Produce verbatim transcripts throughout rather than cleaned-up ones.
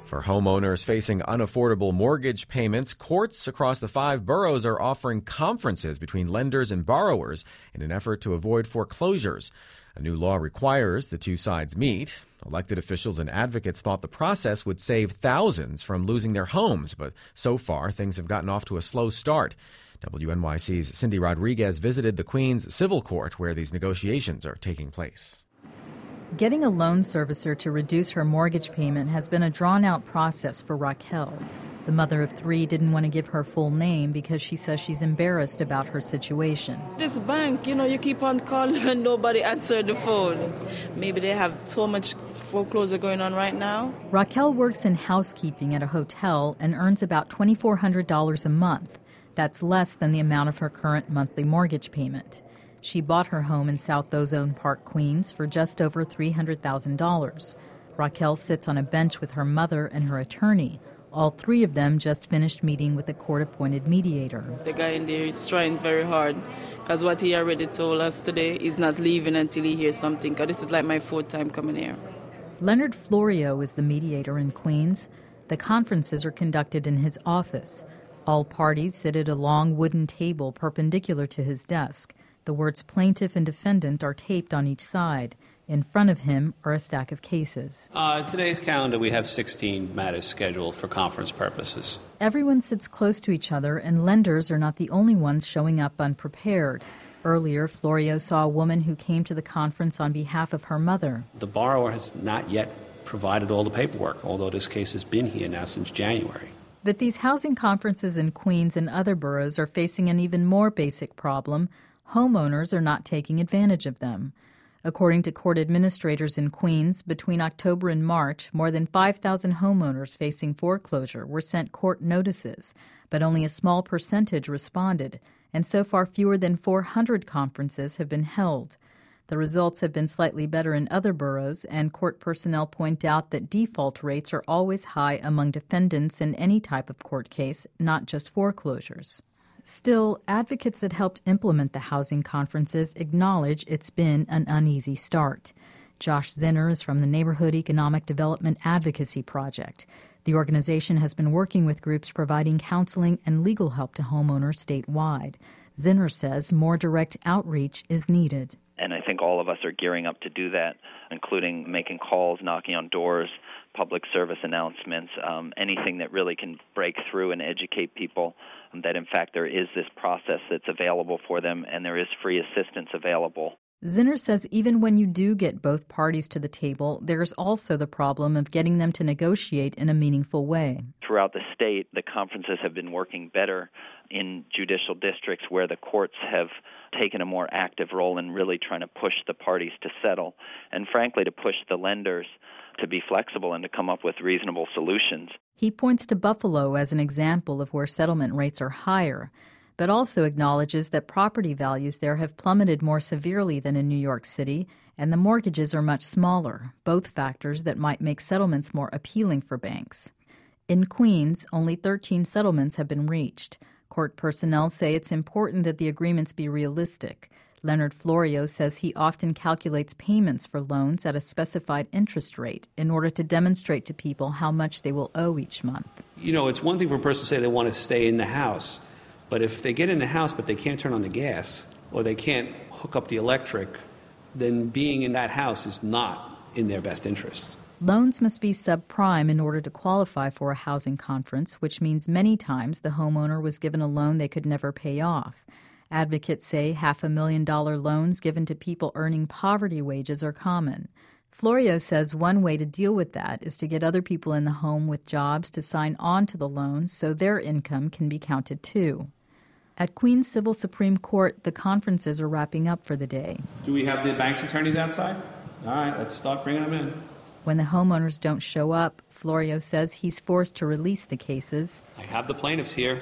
For homeowners facing unaffordable mortgage payments, courts across the five boroughs are offering conferences between lenders and borrowers in an effort to avoid foreclosures. A new law requires the two sides meet. Elected officials and advocates thought the process would save thousands from losing their homes, but so far things have gotten off to a slow start. W N Y C's Cindy Rodriguez visited the Queens Civil Court where these negotiations are taking place. Getting a loan servicer to reduce her mortgage payment has been a drawn-out process for Raquel. The mother of three didn't want to give her full name because she says she's embarrassed about her situation. This bank, you know, you keep on calling and nobody answered the phone. Maybe they have so much foreclosure going on right now. Raquel works in housekeeping at a hotel and earns about two thousand four hundred dollars a month. That's less than the amount of her current monthly mortgage payment. She bought her home in South Ozone Park, Queens, for just over three hundred thousand dollars. Raquel sits on a bench with her mother and her attorney. All three of them just finished meeting with a court-appointed mediator. The guy in there is trying very hard because what he already told us today is not leaving until he hears something, because this is like my fourth time coming here. Leonard Florio is the mediator in Queens. The conferences are conducted in his office. All parties sit at a long wooden table perpendicular to his desk. The words plaintiff and defendant are taped on each side. In front of him are a stack of cases. Uh, today's calendar, we have sixteen matters scheduled for conference purposes. Everyone sits close to each other, and lenders are not the only ones showing up unprepared. Earlier, Florio saw a woman who came to the conference on behalf of her mother. The borrower has not yet provided all the paperwork, although this case has been here now since January. But these housing conferences in Queens and other boroughs are facing an even more basic problem. Homeowners are not taking advantage of them. According to court administrators in Queens, between October and March, more than five thousand homeowners facing foreclosure were sent court notices, but only a small percentage responded, and so far fewer than four hundred conferences have been held. The results have been slightly better in other boroughs, and court personnel point out that default rates are always high among defendants in any type of court case, not just foreclosures. Still, advocates that helped implement the housing conferences acknowledge it's been an uneasy start. Josh Zinner is from the Neighborhood Economic Development Advocacy Project. The organization has been working with groups providing counseling and legal help to homeowners statewide. Zinner says more direct outreach is needed. And I think all of us are gearing up to do that, including making calls, knocking on doors, public service announcements, um, anything that really can break through and educate people that, in fact, there is this process that's available for them and there is free assistance available. Zinner says even when you do get both parties to the table, there's also the problem of getting them to negotiate in a meaningful way. Throughout the state, the conferences have been working better in judicial districts where the courts have taken a more active role in really trying to push the parties to settle and, frankly, to push the lenders to be flexible and to come up with reasonable solutions. He points to Buffalo as an example of where settlement rates are higher, but also acknowledges that property values there have plummeted more severely than in New York City, and the mortgages are much smaller, both factors that might make settlements more appealing for banks. In Queens, only thirteen settlements have been reached. Court personnel say it's important that the agreements be realistic. Leonard Florio says he often calculates payments for loans at a specified interest rate in order to demonstrate to people how much they will owe each month. You know, it's one thing for a person to say they want to stay in the house, but if they get in the house but they can't turn on the gas or they can't hook up the electric, then being in that house is not in their best interest. Loans must be subprime in order to qualify for a housing conference, which means many times the homeowner was given a loan they could never pay off. Advocates say half a million dollar loans given to people earning poverty wages are common. Florio says one way to deal with that is to get other people in the home with jobs to sign on to the loan so their income can be counted too. At Queens Civil Supreme Court, the conferences are wrapping up for the day. Do we have the bank's attorneys outside? All right, let's start bringing them in. When the homeowners don't show up, Florio says he's forced to release the cases. I have the plaintiffs here.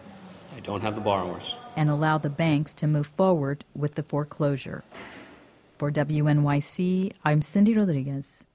I don't have the borrowers. And allow the banks to move forward with the foreclosure. For W N Y C, I'm Cindy Rodriguez.